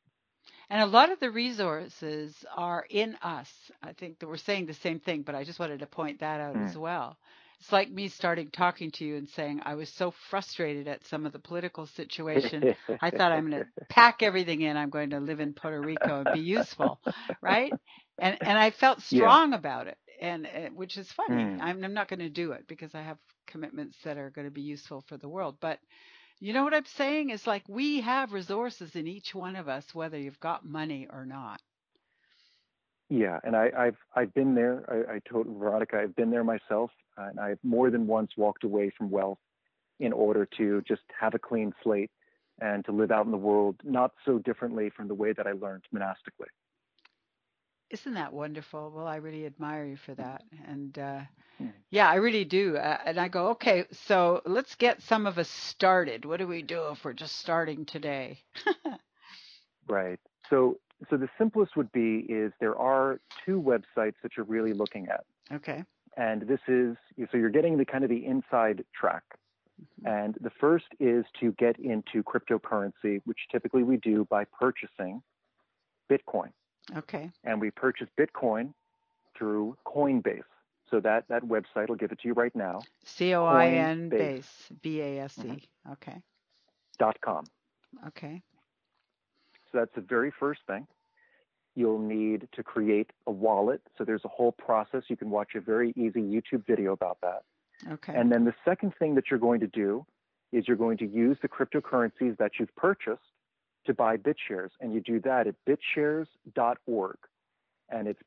A: And a lot of the resources are in us. I think that we're saying the same thing, but I just wanted to point that out as
B: Mm.
A: well. It's like me starting talking to you and saying I was so frustrated at some of the political situation. I thought I'm going to pack everything in. I'm going to live in Puerto Rico and be useful, right? And I felt
B: Yeah.
A: strong about it, and which is funny.
B: Mm.
A: I'm not going to do it because I have commitments that are going to be useful for the world. But you know what I'm saying? Is like we have resources in each one of us, whether you've got money or not.
B: Yeah, and I've been there. I told Veronica I've been there myself, and I've more than once walked away from wealth in order to just have a clean slate and to live out in the world not so differently from the way that I learned monastically.
A: Isn't that wonderful? Well, I really admire you for that. And
B: Mm.
A: yeah, I really do. And I go, okay, so let's get some of us started. What do we do if we're just starting today?
B: Right. So the simplest would be is there are two websites that you're really looking at.
A: Okay.
B: And this is so you're getting the kind of the inside track.
A: Mhm.
B: And the first is to get into cryptocurrency, which typically we do by purchasing Bitcoin.
A: Okay.
B: And we purchase Bitcoin through Coinbase. So that website will give it to you right now.
A: COIN
B: Coinbase.
A: base, BASE.
B: Mhm.
A: Okay.
B: .com.
A: Okay.
B: So that's the very first thing. You'll need to create a wallet. So there's a whole process. You can watch a very easy YouTube video about that.
A: Okay.
B: And then the second thing that you're going to do is you're going to use the cryptocurrencies that you've purchased to buy BitShares. And you do that at bitshares.org. And it's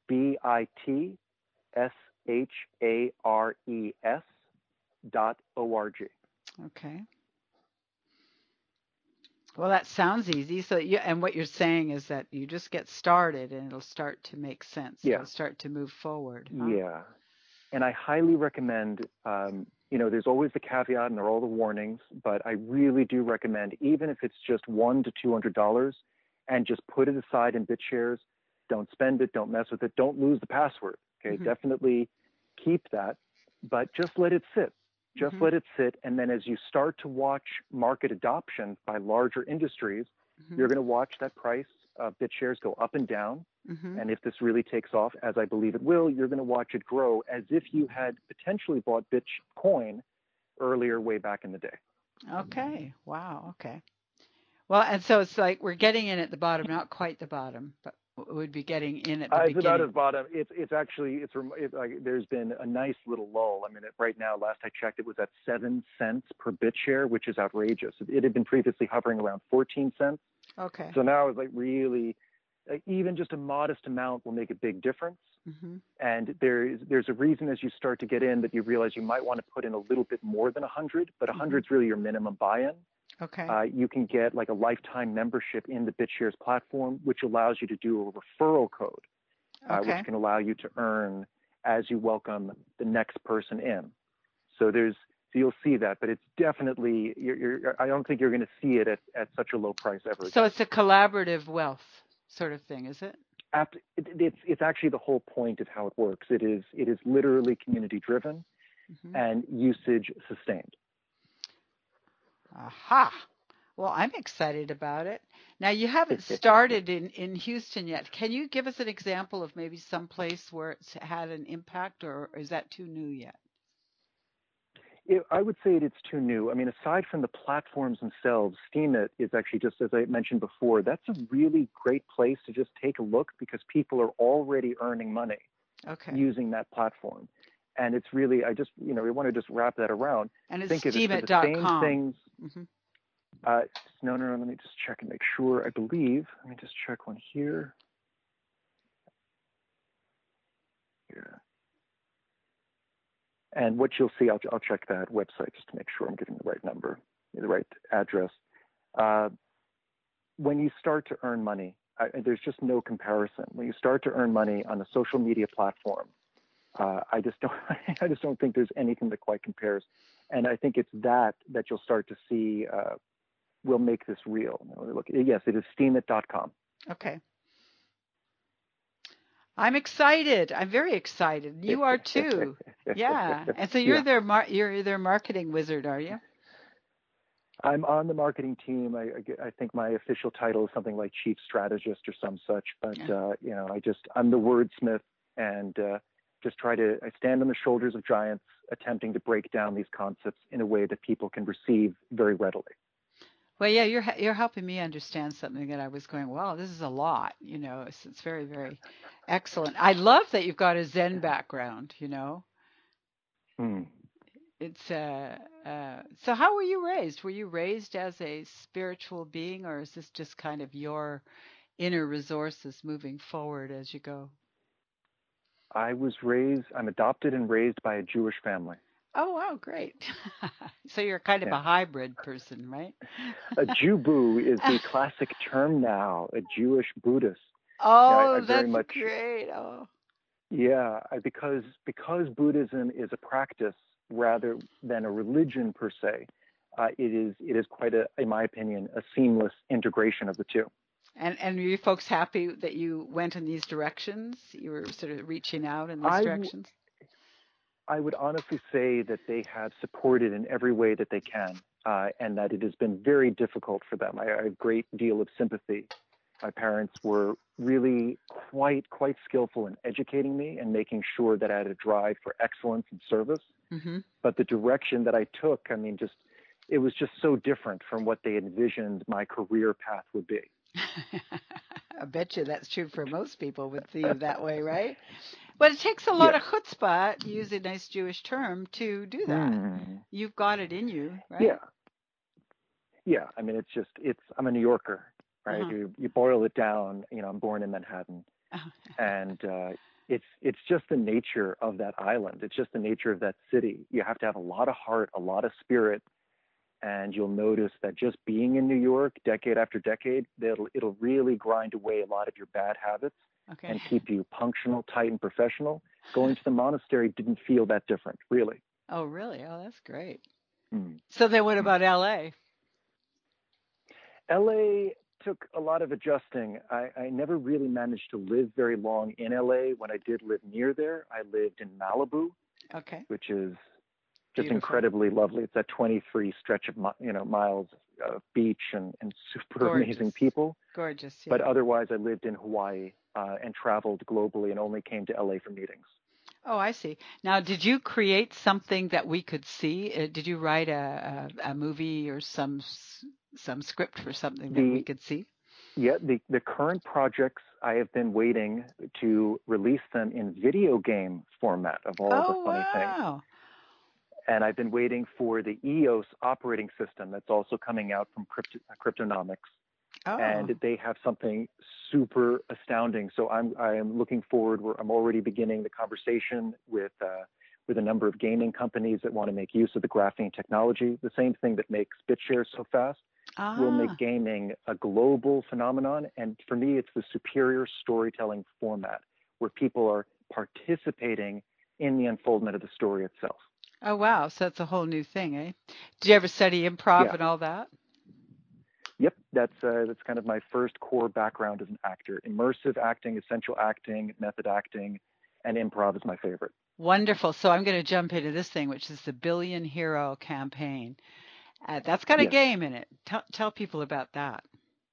B: BITSHARES.org.
A: Okay. Well, that sounds easy. So you, and what you're saying is that you just get started and it'll start to make sense.
B: Yeah.
A: It'll start to move forward, huh?
B: Yeah. And I highly recommend, there's always the caveat and there are all the warnings, but I really do recommend, even if it's just $100 to $200, and just put it aside in BitShares. Don't spend it. Don't mess with it. Don't lose the password. Okay.
A: Mhm.
B: Definitely keep that, but just let it sit. Just
A: Mhm.
B: let it sit. And then as you start to watch market adoption by larger industries, you're
A: Mhm.
B: going to watch that price of BitShares go up and down.
A: Mhm.
B: And if this really takes off, as I believe it will, you're going to watch it grow as if you had potentially bought Bitcoin earlier, way back in the day.
A: Okay. Wow. Okay. Well, and so it's like we're getting in at the bottom, not quite the bottom, but we would be getting in at the
B: It's about
A: beginning.
B: at bottom. It's actually like there's been a nice little lull. I mean, right now, last I checked, it was at 7 cents per bit share, which is outrageous. It had been previously hovering around 14 cents.
A: Okay.
B: So now it's like really, even just a modest amount will make a big difference.
A: Mhm.
B: And there's a reason as you start to get in that you realize you might want to put in a little bit more than 100, but 100 is really your minimum buy-in.
A: Okay.
B: You can get like a lifetime membership in the BitShares platform, which allows you to do a referral code,
A: Okay.
B: which can allow you to earn as you welcome the next person in. So you'll see that, but it's definitely, I don't think you're going to see it at such a low price ever
A: So
B: again.
A: it's a collaborative wealth sort of thing, is it?
B: It's actually the whole point of how it works. It is literally community driven
A: Mhm.
B: and usage sustained.
A: Aha. Well, I'm excited about it. Now, you haven't started in Houston yet. Can you give us an example of maybe some place where it's had an impact, or is that too new yet?
B: I would say it's too new. I mean, aside from the platforms themselves, Steemit is actually, just as I mentioned before, that's a really great place to just take a look because people are already earning money
A: Okay.
B: using that platform. And it's really, we want to just wrap that around.
A: And it's
B: Think of it for the same
A: steemit.com.
B: things.
A: Mhm.
B: No, let me just check and make sure. I believe, let me just check one here. Here. And what you'll see, I'll check that website just to make sure I'm giving the right number, the right address. When you start to earn money, there's just no comparison. When you start to earn money on a social media platform, I just don't think there's anything that quite compares. And I think it's that you'll start to see will make this real. Look, yes, it is steemit.com.
A: Okay. I'm excited. I'm very excited. You are too. Yeah. And so you're
B: Yeah.
A: their marketing wizard, are you?
B: I'm on the marketing team. I think my official title is something like chief strategist or some such. But
A: Yeah.
B: I'm the wordsmith, and I stand on the shoulders of giants, attempting to break down these concepts in a way that people can receive very readily.
A: Well, yeah, you're helping me understand something that I was going, wow, this is a lot, it's very, very excellent. I love that you've got a Zen background.
B: Mm.
A: It's so how were you raised? Were you raised as a spiritual being, or is this just kind of your inner resources moving forward as you go?
B: I'm adopted and raised by a Jewish family.
A: Oh, wow, great. So you're kind of
B: Yeah.
A: a hybrid person, right?
B: A Jubu is the classic term now, a Jewish Buddhist. Yeah, I
A: Oh,
B: very
A: that's
B: much,
A: great. Oh.
B: yeah, because Buddhism is a practice rather than a religion per se. It is quite in my opinion, a seamless integration of the two.
A: And were you folks happy that you went in these directions? You were sort of reaching out in these
B: I
A: directions?
B: I would honestly say that they have supported in every way that they can, and that it has been very difficult for them. I have a great deal of sympathy. My parents were really quite skillful in educating me and making sure that I had a drive for excellence and service.
A: Mm-hmm.
B: But the direction that I took, I mean, it was just so different from what they envisioned my career path would be.
A: I bet you that's true for most people would see you that way, right? But it takes a lot
B: Yes.
A: of chutzpah, to use a nice Jewish term, to do that.
B: Hmm.
A: You've got it in you,
B: Yeah.
A: right?
B: Yeah. I mean, I'm a New Yorker, right?
A: Uh-huh.
B: You boil it down, I'm born in Manhattan, and it's just the nature of that island. It's just the nature of that city. You have to have a lot of heart, a lot of spirit, and you'll notice that just being in New York decade after decade, it'll really grind away a lot of your bad habits
A: Okay.
B: and keep you punctual, tight, and professional. Going to the monastery didn't feel that different, really.
A: Oh, really? Oh, that's great.
B: Mm.
A: So then what
B: Mm.
A: about LA?
B: LA took a lot of adjusting. I never really managed to live very long in LA. When I did live near there, I lived in Malibu,
A: Okay.
B: which is just
A: Beautiful.
B: incredibly lovely. It's that 23 stretch of miles of beach and super
A: Gorgeous.
B: amazing people.
A: Gorgeous,
B: But
A: yeah.
B: otherwise, I lived in Hawaii and traveled globally and only came to LA for meetings.
A: Oh, I see. Now, did you create something that we could see? Did you write a movie or some script for something that we
B: The
A: could see?
B: Yeah, the current projects, I have been waiting to release them in video game format of all the
A: Oh,
B: funny things.
A: wow.
B: And I've been waiting for the EOS operating system that's also coming out from Cryptonomics.
A: Oh,
B: And they have something super astounding. So I am looking forward. I'm already beginning the conversation with a number of gaming companies that want to make use of the graphene technology. The same thing that makes BitShares so fast will make
A: ah,
B: gaming a global phenomenon. And for me, it's the superior storytelling format where people are participating in the unfoldment of the story itself.
A: oh, wow. So that's a whole new thing, eh? Did you ever study improv
B: Yeah.
A: and all that?
B: Yep, that's kind of my first core background as an actor. Immersive acting, essential acting, method acting, and improv is my favorite.
A: Wonderful. So I'm going to jump into this thing, which is the Billion Hero campaign. That's got a
B: Yes.
A: game in it. Tell people about that.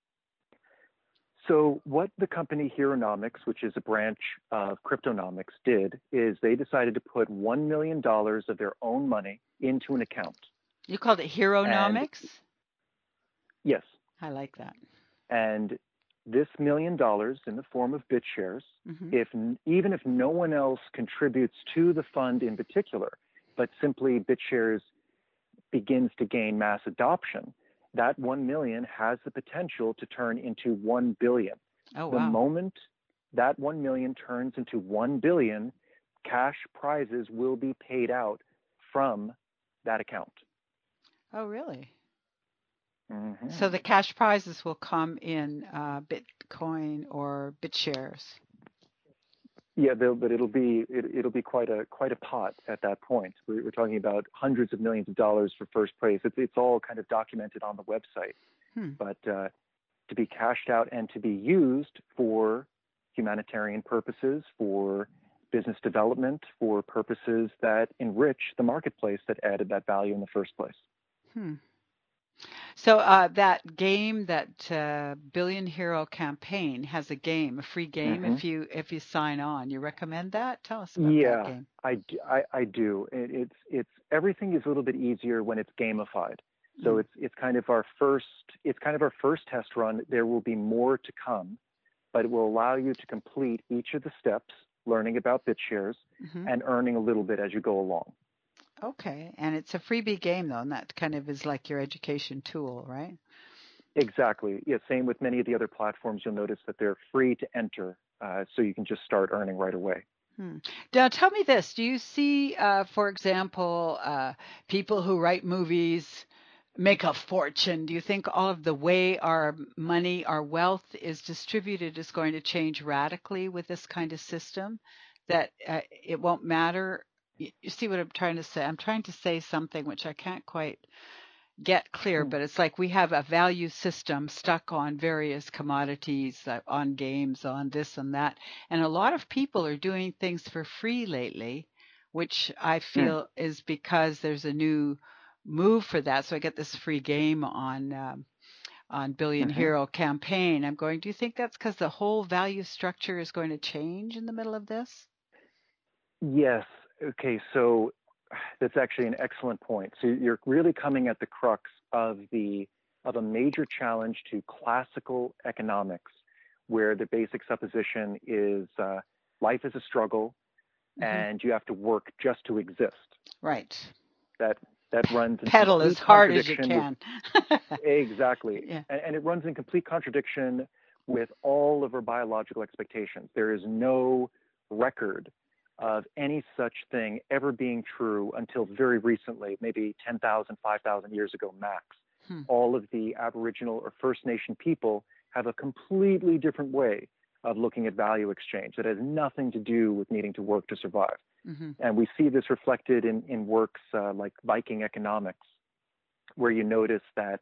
B: So what the company Heronomics, which is a branch of Cryptonomics, did is they decided to put $1 million of their own money into an account.
A: You called it
B: And
A: Heronomics?
B: yes,
A: I like that.
B: and this $1 million in the form of BitShares,
A: Hmm.
B: even if no one else contributes to the fund in particular, but simply BitShares begins to gain mass adoption, that 1 million has the potential to turn into 1 billion.
A: Oh,
B: The
A: wow.
B: moment that 1 million turns into 1 billion, cash prizes will be paid out from that account.
A: Oh, really? So
B: Mm-hmm.
A: the cash prizes will come in Bitcoin or BitShares.
B: Yeah, but it'll be quite a pot at that point. We're talking about hundreds of millions of dollars for first place. It's all kind of documented on the website.
A: Hmm.
B: But to be cashed out and to be used for humanitarian purposes, for business development, for purposes that enrich the marketplace that added that value in the first place.
A: Hmm. So that game, that Billion Hero campaign has a game, a free game
B: Hmm.
A: if you sign on. You recommend that? Tell us about that
B: Yeah,
A: game.
B: I do. It's everything is a little bit easier when it's gamified. So
A: Mm,
B: it's kind of our first test run. There will be more to come, but it will allow you to complete each of the steps, learning about BitShares
A: hmm.
B: and earning a little bit as you go along.
A: Okay, and it's a freebie game though, and that kind of is like your education tool, right?
B: Exactly. Yeah, same with many of the other platforms. You'll notice that they're free to enter, so you can just start earning right away.
A: Hmm. Now, tell me this. Do you see, for example, people who write movies make a fortune? Do you think all of the way our money, our wealth is distributed is going to change radically with this kind of system? That it won't matter? You see what I'm trying to say? I'm trying to say something which I can't quite get clear,
B: Hmm.
A: but it's like we have a value system stuck on various commodities, on games, on this and that. And a lot of people are doing things for free lately, which I
B: Hmm.
A: feel is because there's a new move for that. So I get this free game on Billion
B: Hmm.
A: Hero campaign. I'm going, do you think that's because the whole value structure is going to change in the middle of this?
B: Yes. Okay. So that's actually an excellent point. So you're really coming at the crux of a major challenge to classical economics, where the basic supposition is life is a struggle
A: Hmm.
B: and you have to work just to exist.
A: Right.
B: That that runs in
A: Pedal as
B: complete
A: hard as you
B: contradiction with
A: can.
B: exactly,
A: Yeah.
B: and it runs in complete contradiction with all of our biological expectations. There is no record of any such thing ever being true until very recently, maybe 10,000, 5,000 years ago max.
A: Hmm.
B: All of the Aboriginal or First Nation people have a completely different way of looking at value exchange that has nothing to do with needing to work to survive.
A: Hmm.
B: And we see this reflected in works like Viking economics, where you notice that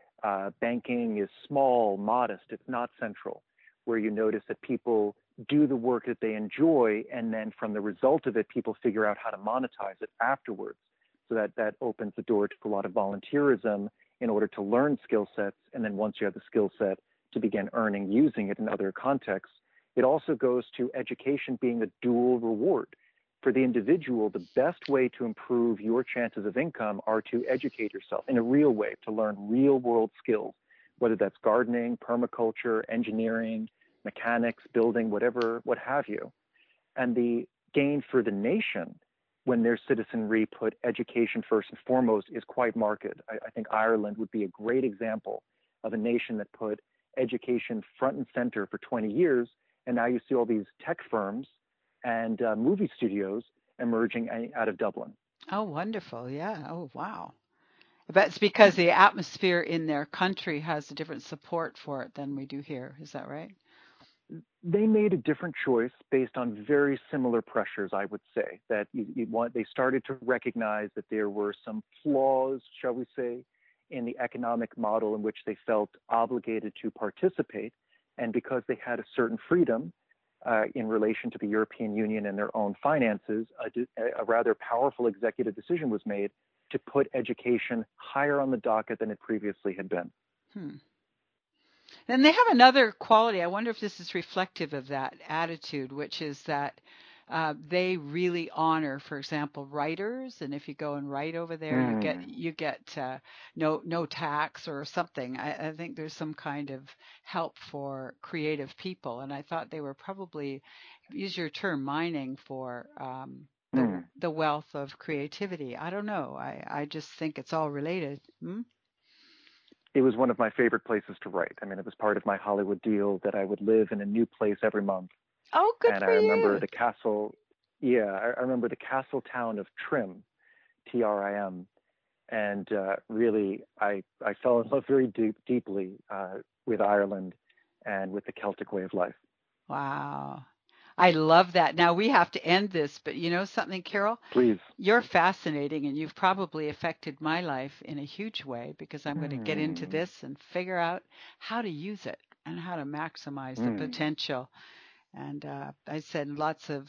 B: banking is small, modest, it's not central, where you notice that people do the work that they enjoy, and then from the result of it, people figure out how to monetize it afterwards. So that opens the door to a lot of volunteerism in order to learn skill sets, and then once you have the skill set, to begin earning using it in other contexts. It also goes to education being a dual reward. For the individual, the best way to improve your chances of income are to educate yourself in a real way, to learn real world skills, whether that's gardening, permaculture, engineering, mechanics, building, whatever, what have you. And the gain for the nation when their citizenry put education first and foremost is quite marked. I think Ireland would be a great example of a nation that put education front and center for 20 years. And now you see all these tech firms and movie studios emerging out of Dublin.
A: Oh, wonderful. Yeah. Oh, wow. But it's because the atmosphere in their country has a different support for it than we do here. Is that right?
B: They made a different choice based on very similar pressures, I would say. That they started to recognize that there were some flaws, shall we say, in the economic model in which they felt obligated to participate. And because they had a certain freedom in relation to the European Union and their own finances, a rather powerful executive decision was made to put education higher on the docket than it previously had been.
A: Hmm. Then they have another quality. I wonder if this is reflective of that attitude, which is that they really honor, for example, writers. And if you go and write over there,
B: Mm,
A: you get no tax or something. I think there's some kind of help for creative people. And I thought they were probably, use your term, mining for
B: mm.
A: the wealth of creativity. I don't know. I just think it's all related. Hmm?
B: It was one of my favorite places to write. I mean, it was part of my Hollywood deal that I would live in a new place every month.
A: Oh, good
B: And I
A: for
B: remember
A: you.
B: the castle, yeah, I remember the castle town of Trim, Trim. And really, I fell in love very deeply with Ireland and with the Celtic way of life.
A: Wow. I love that. Now we have to end this, but you know something, Carol?
B: Please.
A: You're fascinating and you've probably affected my life in a huge way because I'm going to get into
B: Mm,
A: this and figure out how to use it and how to maximize the
B: mm.
A: potential. And I said lots of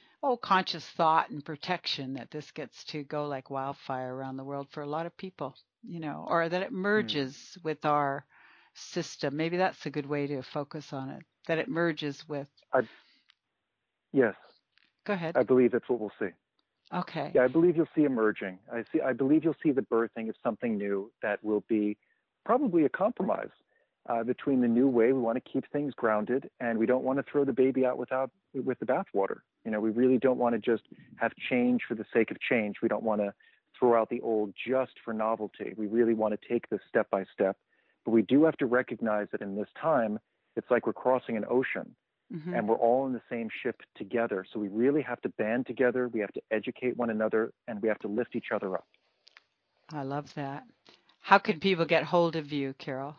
A: conscious thought and protection that this gets to go like wildfire around the world for a lot of people. or that it
B: Hmm.
A: merges with our system. Maybe that's a good way to focus on it, that it merges with.
B: I Yes,
A: Go ahead.
B: I believe that's what we'll see.
A: Okay.
B: Yeah, I believe you'll see emerging. I believe you'll see the birthing of something new that will be probably a compromise between the new way we want to keep things grounded, and we don't want to throw the baby out with the bathwater. We really don't want to just have change for the sake of change. We don't want to throw out the old just for novelty. We really want to take this step by step, but we do have to recognize that in this time, it's like we're crossing an ocean
A: Hmm.
B: and we're all in the same ship together. So we really have to band together. We have to educate one another, and we have to lift each other up.
A: I love that. How can people get hold of you, Carol?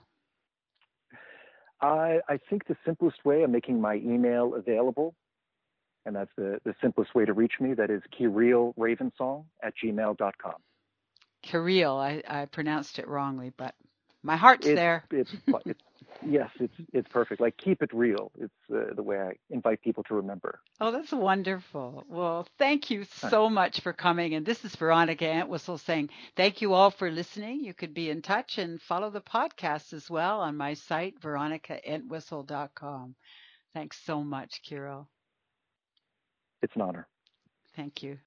B: I think the simplest way, I'm making my email available, and that's the simplest way to reach me. That is KirielRavensong@gmail.com.
A: Kirill. I pronounced it wrongly, but my heart's
B: It's
A: there.
B: it's yes, it's perfect. Like keep it real. It's the way I invite people to remember.
A: Oh, that's wonderful. Well, thank you
B: All right.
A: so much for coming. And this is Veronica Entwistle saying thank you all for listening. You could be in touch and follow the podcast as well on my site, veronicaentwistle.com. Thanks so much, Kirill.
B: It's an honor.
A: Thank you.